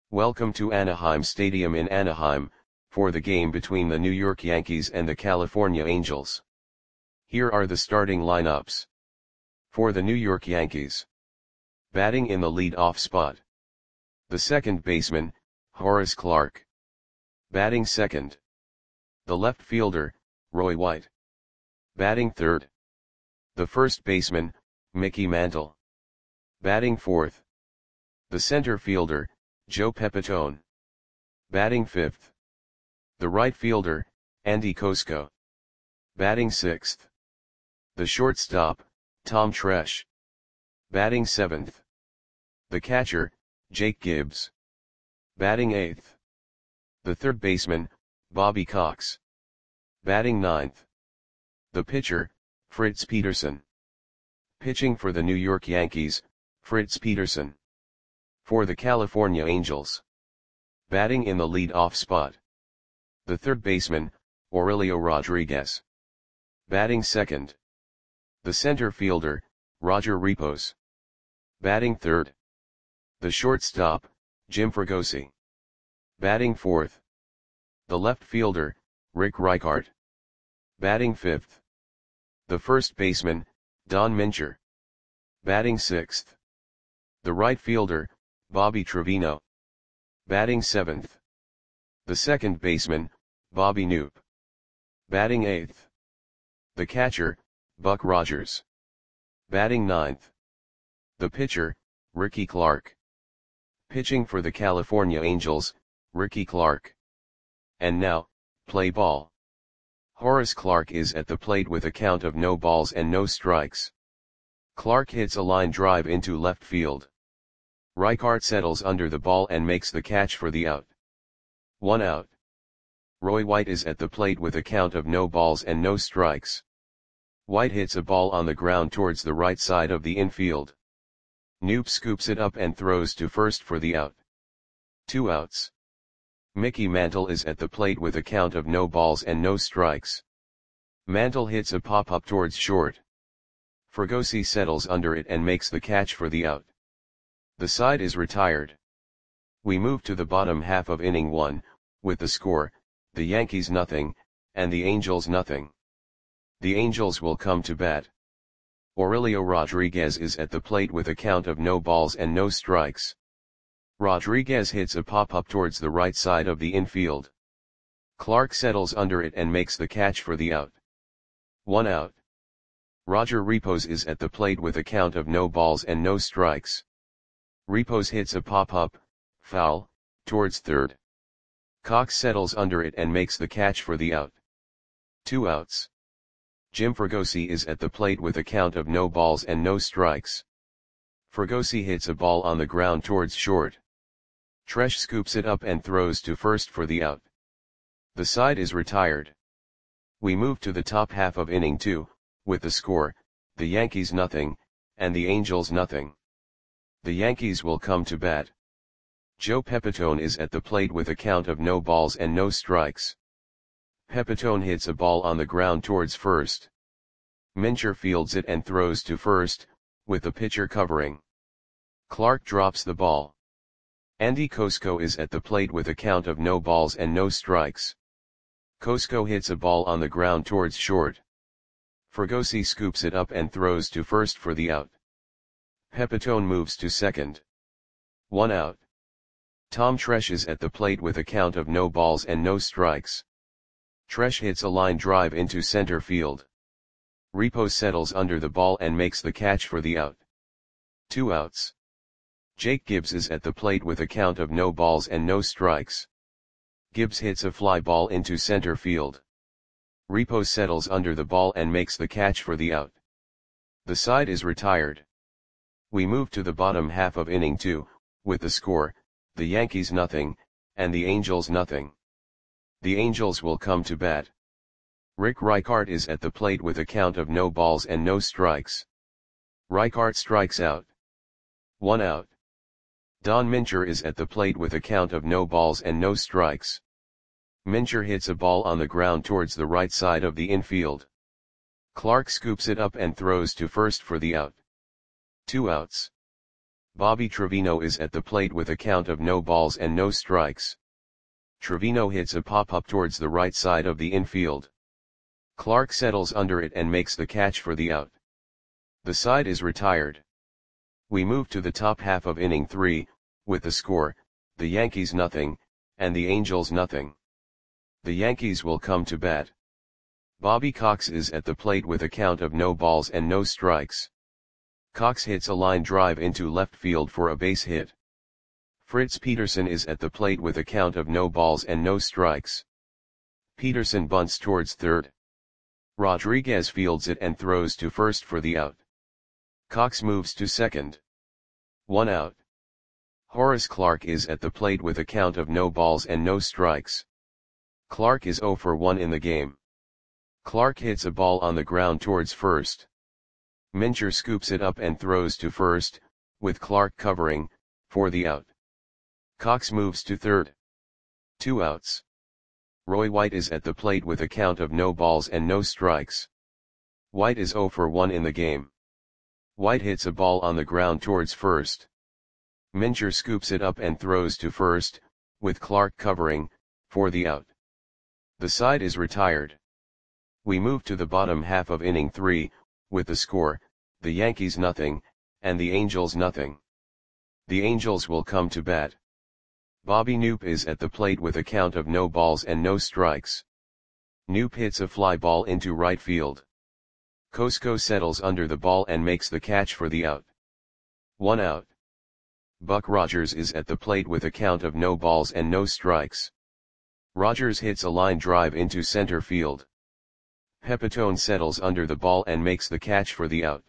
Welcome to Anaheim Stadium in Anaheim, for the game between the New York Yankees and the California Angels. Here are the starting lineups. For the New York Yankees. Batting in the lead-off spot. The second baseman, Horace Clarke. Batting second. The left fielder, Roy White. Batting third. The first baseman, Mickey Mantle. Batting fourth. The center fielder, Joe Pepitone. Batting fifth. The right fielder, Andy Kosko. Batting sixth. The shortstop, Tom Tresh. Batting seventh. The catcher, Jake Gibbs. Batting eighth. The third baseman, Bobby Cox. Batting ninth. The pitcher, Fritz Peterson. Pitching for the New York Yankees, Fritz Peterson. For the California Angels. Batting in the lead-off spot. The third baseman, Aurelio Rodriguez. Batting second. The center fielder, Roger Repos. Batting third. The shortstop, Jim Fregosi. Batting fourth. The left fielder, Rick Reichart. Batting fifth. The first baseman, Don Mincher. Batting sixth. The right fielder, Bobby Trevino. Batting seventh. The second baseman, Bobby Knoop. Batting eighth. The catcher, Buck Rogers. Batting ninth. The pitcher, Ricky Clark. Pitching for the California Angels, Ricky Clark. And now, play ball. Horace Clarke is at the plate with a count of no balls and no strikes. Clark hits a line drive into left field. Reichart settles under the ball and makes the catch for the out. 1 out. Roy White is at the plate with a count of no balls and no strikes. White hits a ball on the ground towards the right side of the infield. Knoop scoops it up and throws to first for the out. 2 outs. Mickey Mantle is at the plate with a count of no balls and no strikes. Mantle hits a pop-up towards short. Fregosi settles under it and makes the catch for the out. The side is retired. We move to the bottom half of inning 1, with the score, the Yankees nothing, and the Angels nothing. The Angels will come to bat. Aurelio Rodriguez is at the plate with a count of no balls and no strikes. Rodriguez hits a pop-up towards the right side of the infield. Clark settles under it and makes the catch for the out. 1 out. Roger Repos is at the plate with a count of no balls and no strikes. Repos hits a pop-up, foul, towards third. Cox settles under it and makes the catch for the out. 2 outs. Jim Fregosi is at the plate with a count of no balls and no strikes. Fregosi hits a ball on the ground towards short. Tresh scoops it up and throws to first for the out. The side is retired. We move to the top half of inning 2, with the score, the Yankees nothing, and the Angels nothing. The Yankees will come to bat. Joe Pepitone is at the plate with a count of no balls and no strikes. Pepitone hits a ball on the ground towards first. Mincher fields it and throws to first, with the pitcher covering. Clark drops the ball. Andy Kosko is at the plate with a count of no balls and no strikes. Kosko hits a ball on the ground towards short. Fregosi scoops it up and throws to first for the out. Pepitone moves to second. 1 out. Tom Tresh is at the plate with a count of no balls and no strikes. Tresh hits a line drive into center field. Repos settles under the ball and makes the catch for the out. 2 outs. Jake Gibbs is at the plate with a count of no balls and no strikes. Gibbs hits a fly ball into center field. Repos settles under the ball and makes the catch for the out. The side is retired. We move to the bottom half of inning 2, with the score, the Yankees nothing, and the Angels nothing. The Angels will come to bat. Rick Reichart is at the plate with a count of no balls and no strikes. Reichart strikes out. 1 out. Don Mincher is at the plate with a count of no balls and no strikes. Mincher hits a ball on the ground towards the right side of the infield. Clark scoops it up and throws to first for the out. 2 outs. Bobby Trevino is at the plate with a count of no balls and no strikes. Trevino hits a pop-up towards the right side of the infield. Clark settles under it and makes the catch for the out. The side is retired. We move to the top half of inning 3, with the score, the Yankees nothing, and the Angels nothing. The Yankees will come to bat. Bobby Cox is at the plate with a count of no balls and no strikes. Cox hits a line drive into left field for a base hit. Fritz Peterson is at the plate with a count of no balls and no strikes. Peterson bunts towards third. Rodriguez fields it and throws to first for the out. Cox moves to second. 1 out. Horace Clarke is at the plate with a count of no balls and no strikes. Clarke is 0 for 1 in the game. Clarke hits a ball on the ground towards first. Mincher scoops it up and throws to first, with Clarke covering, for the out. Cox moves to third. 2 outs. Roy White is at the plate with a count of no balls and no strikes. White is 0 for 1 in the game. White hits a ball on the ground towards first. Mincher scoops it up and throws to first, with Clarke covering, for the out. The side is retired. We move to the bottom half of inning 3, with the score, the Yankees nothing, and the Angels nothing. The Angels will come to bat. Bobby Knoop is at the plate with a count of no balls and no strikes. Knoop hits a fly ball into right field. Cosco settles under the ball and makes the catch for the out. 1 out. Buck Rogers is at the plate with a count of no balls and no strikes. Rogers hits a line drive into center field. Pepitone settles under the ball and makes the catch for the out.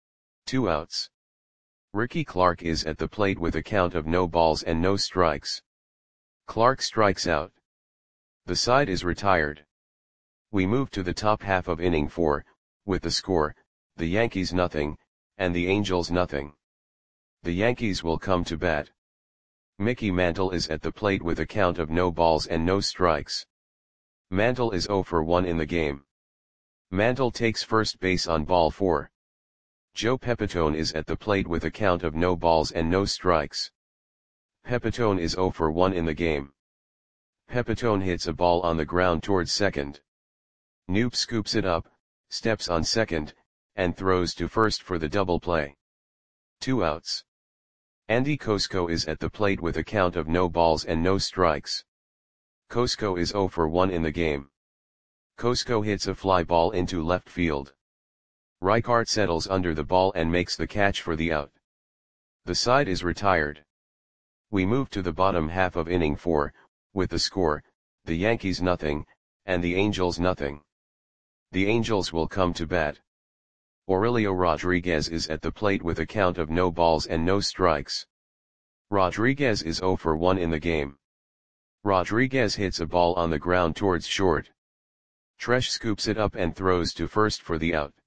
2 outs. Ricky Clark is at the plate with a count of no balls and no strikes. Clark strikes out. The side is retired. We move to the top half of inning 4, with the score, the Yankees nothing, and the Angels nothing. The Yankees will come to bat. Mickey Mantle is at the plate with a count of no balls and no strikes. Mantle is 0 for 1 in the game. Mantle takes first base on ball 4. Joe Pepitone is at the plate with a count of no balls and no strikes. Pepitone is 0 for 1 in the game. Pepitone hits a ball on the ground towards second. Knoop scoops it up, steps on second, and throws to first for the double play. 2 outs. Andy Cosco is at the plate with a count of no balls and no strikes. Cosco is 0 for 1 in the game. Cosco hits a fly ball into left field. Reichart settles under the ball and makes the catch for the out. The side is retired. We move to the bottom half of inning 4, with the score, the Yankees nothing, and the Angels nothing. The Angels will come to bat. Aurelio Rodriguez is at the plate with a count of no balls and no strikes. Rodriguez is 0 for 1 in the game. Rodriguez hits a ball on the ground towards short. Tresh scoops it up and throws to first for the out.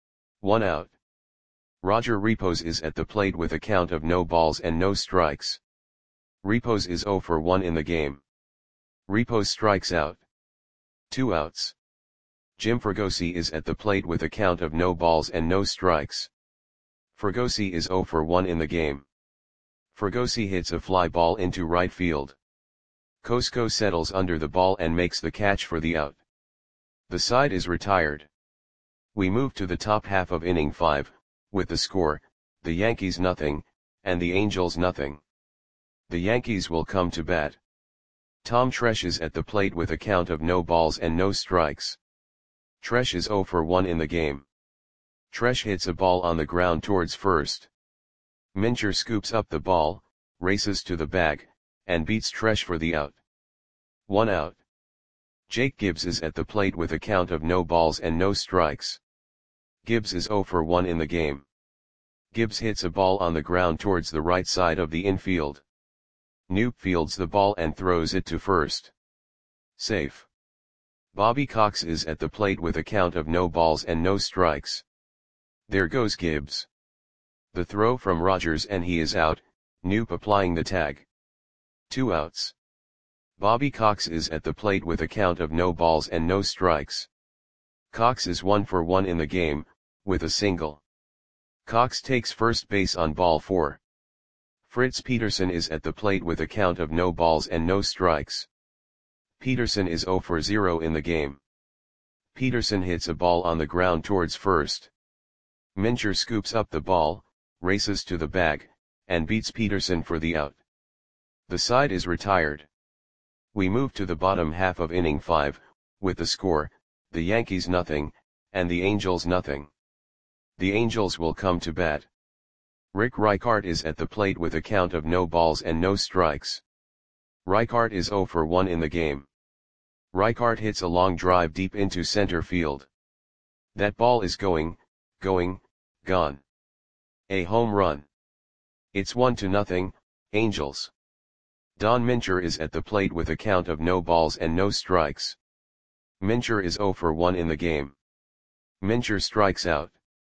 1 out. Roger Repos is at the plate with a count of no balls and no strikes. Repos is 0 for 1 in the game. Repos strikes out. 2 outs. Jim Fregosi is at the plate with a count of no balls and no strikes. Fregosi is 0 for 1 in the game. Fregosi hits a fly ball into right field. Cosco settles under the ball and makes the catch for the out. The side is retired. We move to the top half of inning 5, with the score, the Yankees nothing, and the Angels nothing. The Yankees will come to bat. Tom Tresh is at the plate with a count of no balls and no strikes. Tresh is 0 for 1 in the game. Tresh hits a ball on the ground towards first. Mincher scoops up the ball, races to the bag, and beats Tresh for the out. 1 out. Jake Gibbs is at the plate with a count of no balls and no strikes. Gibbs is 0 for 1 in the game. Gibbs hits a ball on the ground towards the right side of the infield. Knoop fields the ball and throws it to first. Safe. Bobby Cox is at the plate with a count of no balls and no strikes. There goes Gibbs. The throw from Rogers and he is out, Knoop applying the tag. 2 outs. Bobby Cox is at the plate with a count of no balls and no strikes. Cox is 1 for 1 in the game, with a single. Cox takes first base on ball 4. Fritz Peterson is at the plate with a count of no balls and no strikes. Peterson is 0 for 0 in the game. Peterson hits a ball on the ground towards first. Mincher scoops up the ball, races to the bag, and beats Peterson for the out. The side is retired. We move to the bottom half of inning 5, with the score, the Yankees nothing, and the Angels nothing. The Angels will come to bat. Rick Reichart is at the plate with a count of no balls and no strikes. Reichart is 0 for 1 in the game. Reichart hits a long drive deep into center field. That ball is gone. A home run. It's 1-0, Angels. Don Mincher is at the plate with a count of no balls and no strikes. Mincher is 0 for 1 in the game. Mincher strikes out.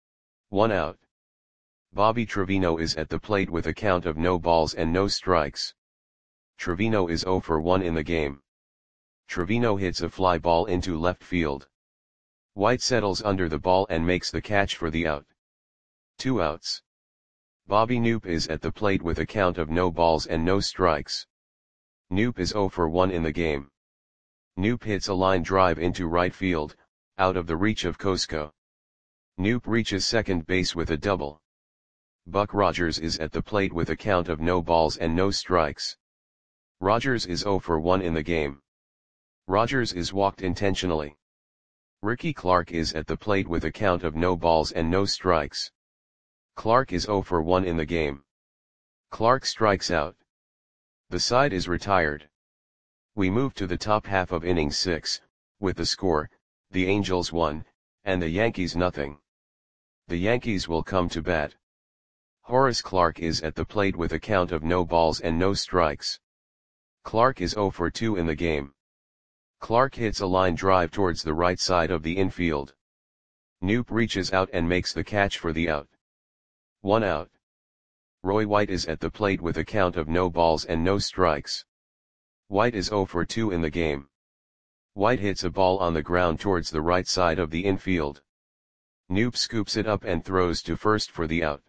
1 out. Bobby Trevino is at the plate with a count of no balls and no strikes. Trevino is 0 for 1 in the game. Trevino hits a fly ball into left field. White settles under the ball and makes the catch for the out. 2 outs. Bobby Knoop is at the plate with a count of no balls and no strikes. Knoop is 0 for 1 in the game. Knoop hits a line drive into right field, out of the reach of Kosko. Knoop reaches second base with a double. Buck Rogers is at the plate with a count of no balls and no strikes. Rogers is 0 for 1 in the game. Rogers is walked intentionally. Ricky Clark is at the plate with a count of no balls and no strikes. Clark is 0 for 1 in the game. Clark strikes out. The side is retired. We move to the top half of inning 6, with the score, the Angels 1, and the Yankees nothing. The Yankees will come to bat. Horace Clarke is at the plate with a count of no balls and no strikes. Clarke is 0 for 2 in the game. Clarke hits a line drive towards the right side of the infield. Knoop reaches out and makes the catch for the out. 1 out. Roy White is at the plate with a count of no balls and no strikes. White is 0 for 2 in the game. White hits a ball on the ground towards the right side of the infield. Knoop scoops it up and throws to first for the out.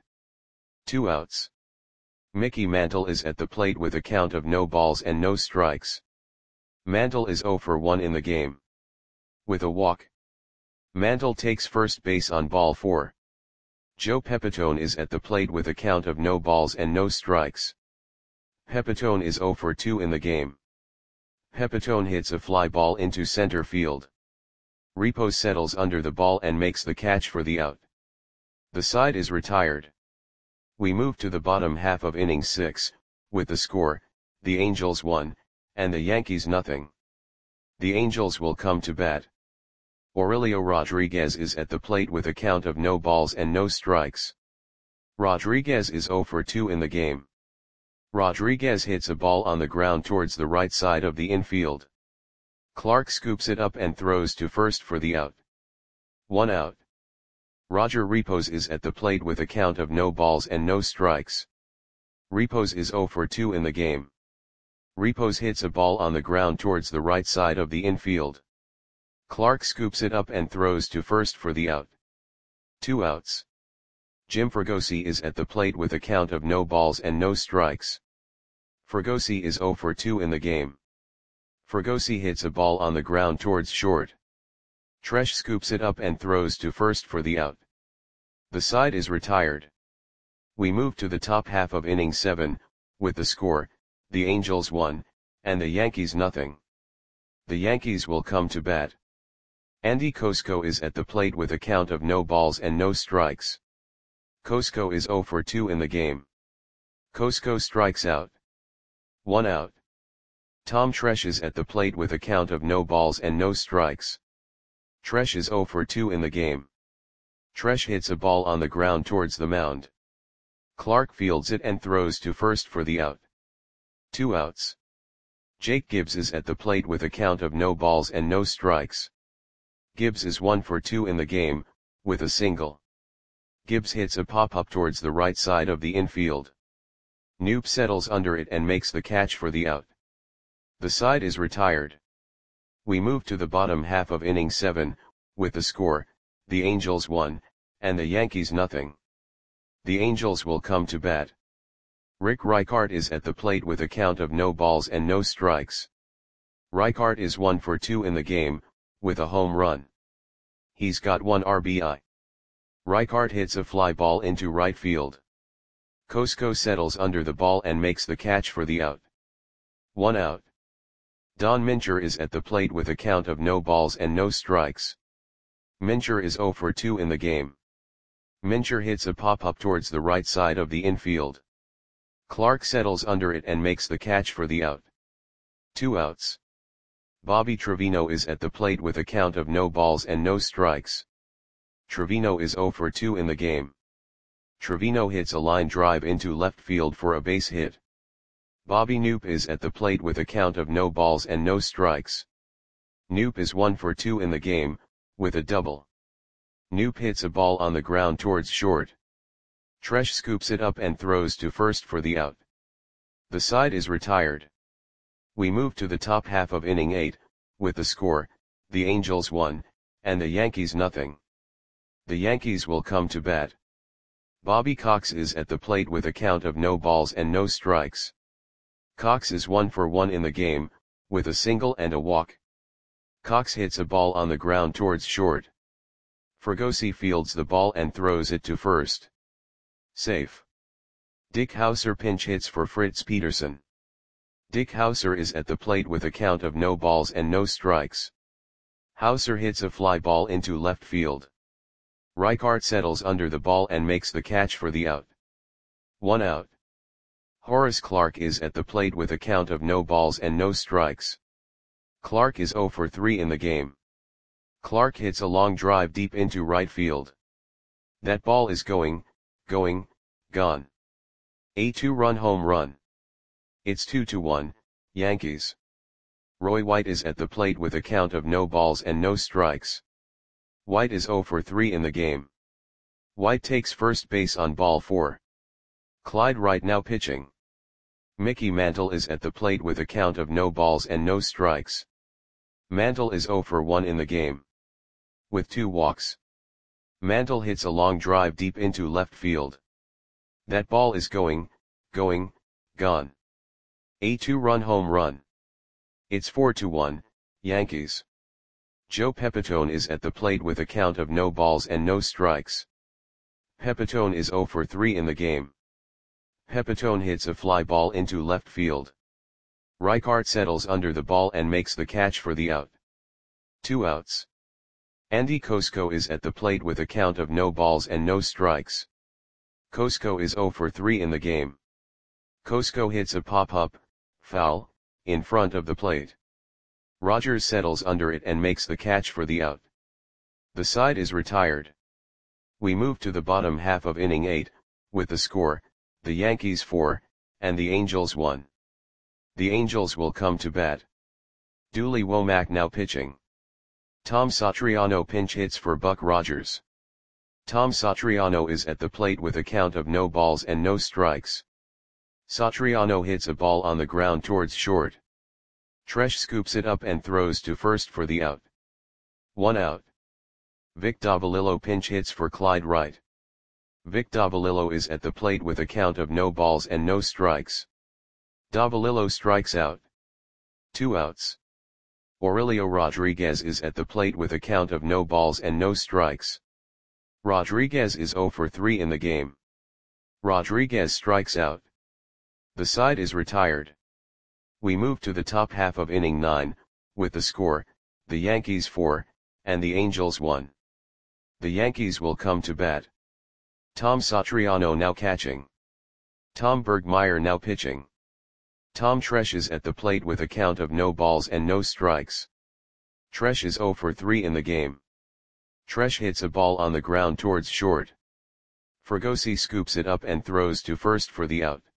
2 outs. Mickey Mantle is at the plate with a count of no balls and no strikes. Mantle is 0 for 1 in the game. With a walk. Mantle takes first base on ball 4. Joe Pepitone is at the plate with a count of no balls and no strikes. Pepitone is 0 for 2 in the game. Pepitone hits a fly ball into center field. Repo settles under the ball and makes the catch for the out. The side is retired. We move to the bottom half of inning 6, with the score, the Angels 1, and the Yankees nothing. The Angels will come to bat. Aurelio Rodriguez is at the plate with a count of no balls and no strikes. Rodriguez is 0 for 2 in the game. Rodriguez hits a ball on the ground towards the right side of the infield. Clark scoops it up and throws to first for the out. 1 out. Roger Repos is at the plate with a count of no balls and no strikes. Repos is 0 for 2 in the game. Repos hits a ball on the ground towards the right side of the infield. Clark scoops it up and throws to first for the out. 2 outs. Jim Fregosi is at the plate with a count of no balls and no strikes. Fregosi is 0 for 2 in the game. Fregosi hits a ball on the ground towards short. Tresh scoops it up and throws to first for the out. The side is retired. We move to the top half of inning 7, with the score, the Angels 1, and the Yankees nothing. The Yankees will come to bat. Andy Kosko is at the plate with a count of no balls and no strikes. Kosko is 0 for 2 in the game. Kosko strikes out. 1 out. Tom Tresh is at the plate with a count of no balls and no strikes. Tresh is 0 for 2 in the game. Tresh hits a ball on the ground towards the mound. Clark fields it and throws to first for the out. 2 outs. Jake Gibbs is at the plate with a count of no balls and no strikes. Gibbs is 1 for 2 in the game, with a single. Gibbs hits a pop-up towards the right side of the infield. Knoop settles under it and makes the catch for the out. The side is retired. We move to the bottom half of inning 7, with the score, the Angels 1, and the Yankees nothing. The Angels will come to bat. Rick Reichart is at the plate with a count of no balls and no strikes. Reichart is 1 for 2 in the game, with a home run. He's got 1 RBI. Reichart hits a fly ball into right field. Cosco settles under the ball and makes the catch for the out. 1 out. Don Mincher is at the plate with a count of no balls and no strikes. Mincher is 0 for 2 in the game. Mincher hits a pop-up towards the right side of the infield. Clark settles under it and makes the catch for the out. 2 outs. Bobby Trevino is at the plate with a count of no balls and no strikes. Trevino is 0 for 2 in the game. Trevino hits a line drive into left field for a base hit. Bobby Knoop is at the plate with a count of no balls and no strikes. Knoop is 1 for 2 in the game, with a double. Knoop hits a ball on the ground towards short. Tresh scoops it up and throws to first for the out. The side is retired. We move to the top half of inning 8, with the score, the Angels 1, and the Yankees nothing. The Yankees will come to bat. Bobby Cox is at the plate with a count of no balls and no strikes. Cox is 1 for 1 in the game, with a single and a walk. Cox hits a ball on the ground towards short. Fregosi fields the ball and throws it to first. Safe. Dick Hauser pinch hits for Fritz Peterson. Dick Hauser is at the plate with a count of no balls and no strikes. Hauser hits a fly ball into left field. Reichart settles under the ball and makes the catch for the out. 1 out. Horace Clarke is at the plate with a count of no balls and no strikes. Clarke is 0 for 3 in the game. Clarke hits a long drive deep into right field. That ball is gone. A 2-run home run. It's 2-1, Yankees. Roy White is at the plate with a count of no balls and no strikes. White is 0 for 3 in the game. White takes first base on ball 4. Clyde Wright now pitching. Mickey Mantle is at the plate with a count of no balls and no strikes. Mantle is 0 for 1 in the game. With 2 walks. Mantle hits a long drive deep into left field. That ball is gone. A 2-run home run. It's 4-1, Yankees. Joe Pepitone is at the plate with a count of no balls and no strikes. Pepitone is 0 for 3 in the game. Pepitone hits a fly ball into left field. Reichart settles under the ball and makes the catch for the out. 2 outs. Andy Cosco is at the plate with a count of no balls and no strikes. Cosco is 0 for 3 in the game. Cosco hits a pop-up, foul, in front of the plate. Rogers settles under it and makes the catch for the out. The side is retired. We move to the bottom half of inning 8, with the score, the Yankees 4, and the Angels 1. The Angels will come to bat. Dooley Womack now pitching. Tom Satriano pinch hits for Buck Rogers. Tom Satriano is at the plate with a count of no balls and no strikes. Satriano hits a ball on the ground towards short. Tresh scoops it up and throws to first for the out. 1 out. Vic Davalillo pinch hits for Clyde Wright. Vic Davalillo is at the plate with a count of no balls and no strikes. Davalillo strikes out. 2 outs. Aurelio Rodriguez is at the plate with a count of no balls and no strikes. Rodriguez is 0 for 3 in the game. Rodriguez strikes out. The side is retired. We move to the top half of inning 9, with the score, the Yankees 4, and the Angels 1. The Yankees will come to bat. Tom Satriano now catching. Tom Bergmeyer now pitching. Tom Tresh is at the plate with a count of no balls and no strikes. Tresh is 0 for 3 in the game. Tresh hits a ball on the ground towards short. Fregosi scoops it up and throws to first for the out.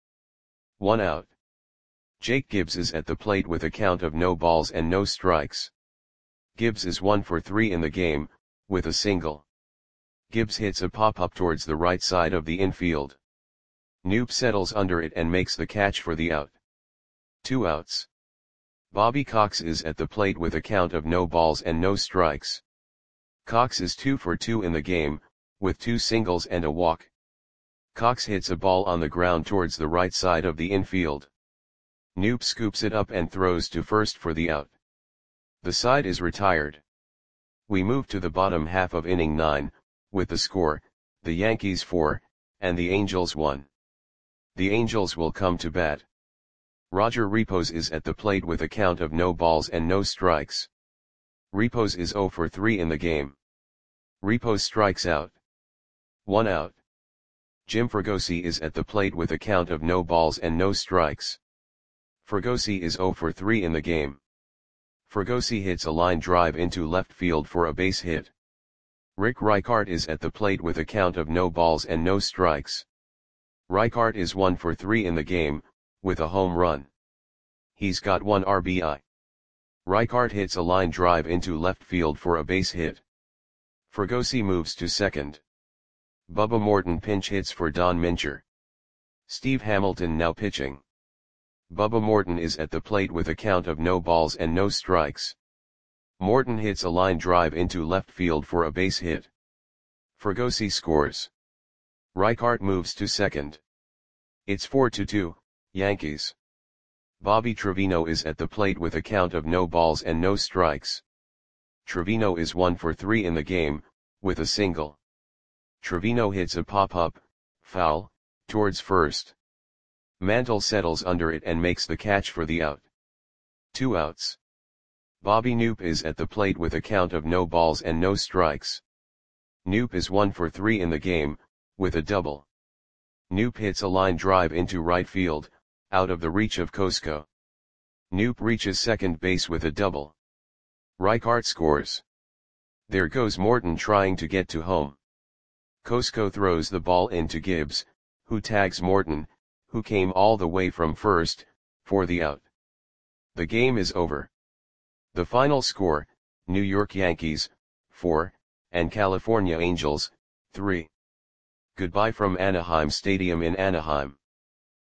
1 out. Jake Gibbs is at the plate with a count of no balls and no strikes. Gibbs is 1 for 3 in the game, with a single. Gibbs hits a pop-up towards the right side of the infield. Knoop settles under it and makes the catch for the out. 2 outs. Bobby Cox is at the plate with a count of no balls and no strikes. Cox is 2 for 2 in the game, with 2 singles and a walk. Cox hits a ball on the ground towards the right side of the infield. Knoop scoops it up and throws to first for the out. The side is retired. We move to the bottom half of inning 9, with the score, the Yankees 4, and the Angels 1. The Angels will come to bat. Roger Repos is at the plate with a count of no balls and no strikes. Repos is 0 for 3 in the game. Repos strikes out. 1 out. Jim Fregosi is at the plate with a count of no balls and no strikes. Fregosi is 0 for 3 in the game. Fregosi hits a line drive into left field for a base hit. Rick Reichart is at the plate with a count of no balls and no strikes. Reichart is 1 for 3 in the game, with a home run. He's got 1 RBI. Reichart hits a line drive into left field for a base hit. Fregosi moves to second. Bubba Morton pinch hits for Don Mincher. Steve Hamilton now pitching. Bubba Morton is at the plate with a count of no balls and no strikes. Morton hits a line drive into left field for a base hit. Fregosi scores. Reichart moves to second. It's 4-2, Yankees. Bobby Trevino is at the plate with a count of no balls and no strikes. Trevino is 1 for 3 in the game, with a single. Trevino hits a pop-up, foul, towards first. Mantle settles under it and makes the catch for the out. 2 outs. Bobby Knoop is at the plate with a count of no balls and no strikes. Knoop is 1 for 3 in the game, with a double. Knoop hits a line drive into right field, out of the reach of Kosko. Knoop reaches second base with a double. Reichart scores. There goes Morton trying to get to home. Kosko throws the ball into Gibbs, who tags Morton, who came all the way from first, for the out. The game is over. The final score, New York Yankees, 4, and California Angels, 3. Goodbye from Anaheim Stadium in Anaheim.